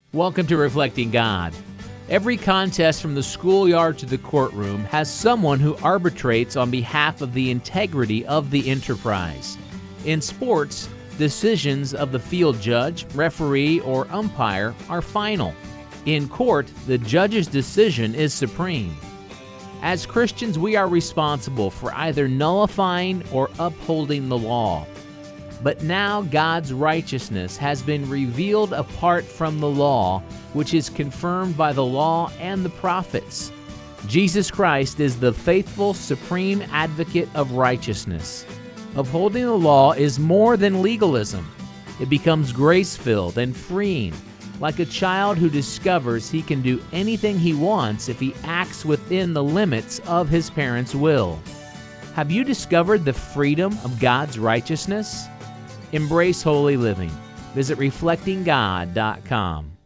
Welcome to Reflecting God. Every contest from the schoolyard to the courtroom has someone who arbitrates on behalf of the integrity of the enterprise. In sports, decisions of the field judge, referee, or umpire are final. In court, the judge's decision is supreme. As Christians, we are responsible for either nullifying or upholding the law. But now God's righteousness has been revealed apart from the law, which is confirmed by the law and the prophets. Jesus Christ is the faithful, supreme advocate of righteousness. Upholding the law is more than legalism. It becomes grace-filled and freeing, like a child who discovers he can do anything he wants if he acts within the limits of his parents' will. Have you discovered the freedom of God's righteousness? Embrace holy living. Visit reflectinggod.com.